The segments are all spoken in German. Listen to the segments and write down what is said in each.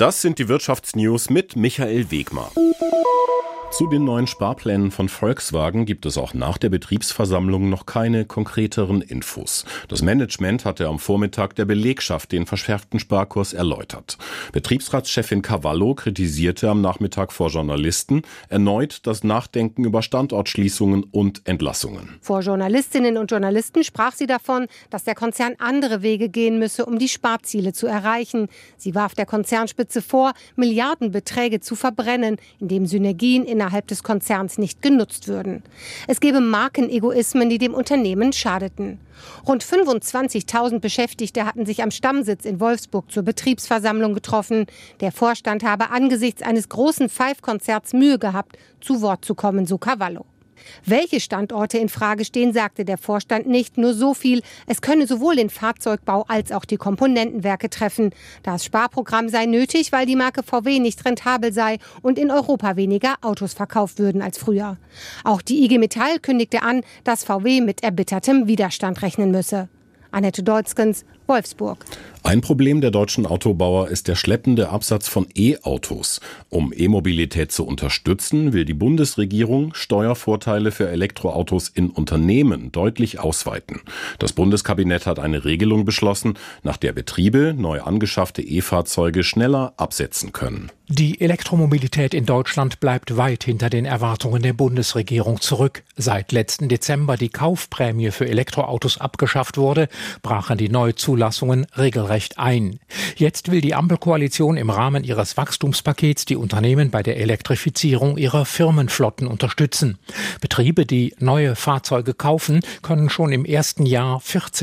Das sind die Wirtschaftsnews mit Michael Wegmar. Zu den neuen Sparplänen von Volkswagen gibt es auch nach der Betriebsversammlung noch keine konkreteren Infos. Das Management hatte am Vormittag der Belegschaft den verschärften Sparkurs erläutert. Betriebsratschefin Cavallo kritisierte am Nachmittag vor Journalisten erneut das Nachdenken über Standortschließungen und Entlassungen. Vor Journalistinnen und Journalisten sprach sie davon, dass der Konzern andere Wege gehen müsse, um die Sparziele zu erreichen. Sie warf der Konzernspitze vor, Milliardenbeträge zu verbrennen, indem Synergien innerhalb des Konzerns nicht genutzt würden. Es gebe Markenegoismen, die dem Unternehmen schadeten. Rund 25.000 Beschäftigte hatten sich am Stammsitz in Wolfsburg zur Betriebsversammlung getroffen. Der Vorstand habe angesichts eines großen Five-Konzerts Mühe gehabt, zu Wort zu kommen, so Cavallo. Welche Standorte in Frage stehen, sagte der Vorstand nicht. Nur so viel: Es könne sowohl den Fahrzeugbau als auch die Komponentenwerke treffen. Das Sparprogramm sei nötig, weil die Marke VW nicht rentabel sei und in Europa weniger Autos verkauft würden als früher. Auch die IG Metall kündigte an, dass VW mit erbittertem Widerstand rechnen müsse. Annette Deutzgens, Wolfsburg. Ein Problem der deutschen Autobauer ist der schleppende Absatz von E-Autos. Um E-Mobilität zu unterstützen, will die Bundesregierung Steuervorteile für Elektroautos in Unternehmen deutlich ausweiten. Das Bundeskabinett hat eine Regelung beschlossen, nach der Betriebe neu angeschaffte E-Fahrzeuge schneller absetzen können. Die Elektromobilität in Deutschland bleibt weit hinter den Erwartungen der Bundesregierung zurück. Seit letzten Dezember die Kaufprämie für Elektroautos abgeschafft wurde, brachen die Neuzulassungen regelrecht ein. Jetzt will die Ampelkoalition im Rahmen ihres Wachstumspakets die Unternehmen bei der Elektrifizierung ihrer Firmenflotten unterstützen. Betriebe, die neue Fahrzeuge kaufen, können schon im ersten Jahr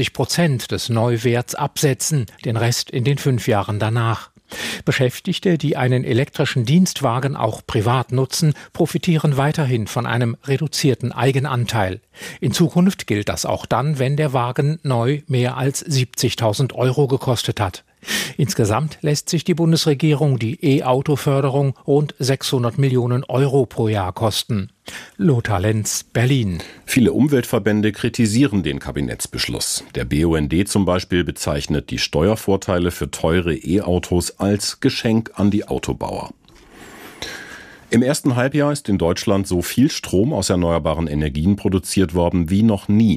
40% des Neuwerts absetzen, den Rest in den 5 Jahren danach. Beschäftigte, die einen elektrischen Dienstwagen auch privat nutzen, profitieren weiterhin von einem reduzierten Eigenanteil. In Zukunft gilt das auch dann, wenn der Wagen neu mehr als 70.000 € gekostet hat. Insgesamt lässt sich die Bundesregierung die E-Auto-Förderung rund 600 Millionen € pro Jahr kosten. Lothar Lenz, Berlin. Viele Umweltverbände kritisieren den Kabinettsbeschluss. Der BUND zum Beispiel bezeichnet die Steuervorteile für teure E-Autos als Geschenk an die Autobauer. Im ersten Halbjahr ist in Deutschland so viel Strom aus erneuerbaren Energien produziert worden wie noch nie.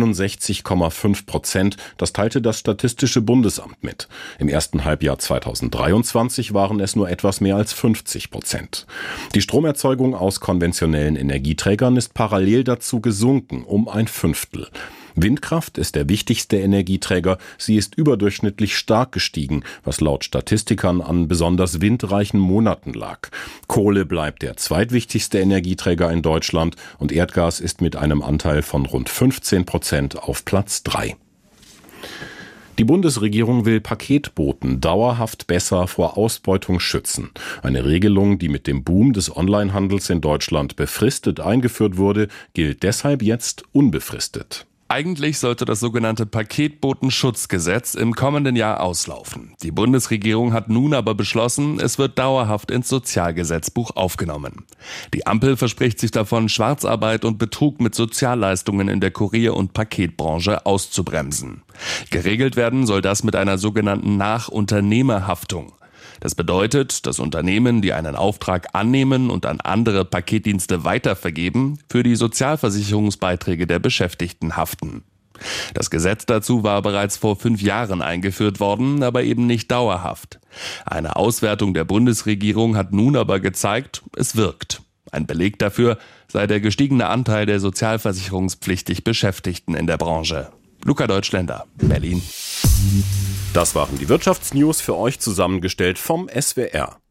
61,5%. Das teilte das Statistische Bundesamt mit. Im ersten Halbjahr 2023 waren es nur etwas mehr als 50%. Die Stromerzeugung aus konventionellen Energieträgern ist parallel dazu gesunken, um 1/5. Windkraft ist der wichtigste Energieträger. Sie ist überdurchschnittlich stark gestiegen, was laut Statistikern an besonders windreichen Monaten lag. Kohle bleibt der zweitwichtigste Energieträger in Deutschland und Erdgas ist mit einem Anteil von rund 15% auf Platz 3. Die Bundesregierung will Paketboten dauerhaft besser vor Ausbeutung schützen. Eine Regelung, die mit dem Boom des Onlinehandels in Deutschland befristet eingeführt wurde, gilt deshalb jetzt unbefristet. Eigentlich sollte das sogenannte Paketbotenschutzgesetz im kommenden Jahr auslaufen. Die Bundesregierung hat nun aber beschlossen, es wird dauerhaft ins Sozialgesetzbuch aufgenommen. Die Ampel verspricht sich davon, Schwarzarbeit und Betrug mit Sozialleistungen in der Kurier- und Paketbranche auszubremsen. Geregelt werden soll das mit einer sogenannten Nachunternehmerhaftung. Das bedeutet, dass Unternehmen, die einen Auftrag annehmen und an andere Paketdienste weitervergeben, für die Sozialversicherungsbeiträge der Beschäftigten haften. Das Gesetz dazu war bereits vor 5 Jahren eingeführt worden, aber eben nicht dauerhaft. Eine Auswertung der Bundesregierung hat nun aber gezeigt, es wirkt. Ein Beleg dafür sei der gestiegene Anteil der sozialversicherungspflichtig Beschäftigten in der Branche. Luca Deutschländer, Berlin. Das waren die Wirtschaftsnews für euch zusammengestellt vom SWR.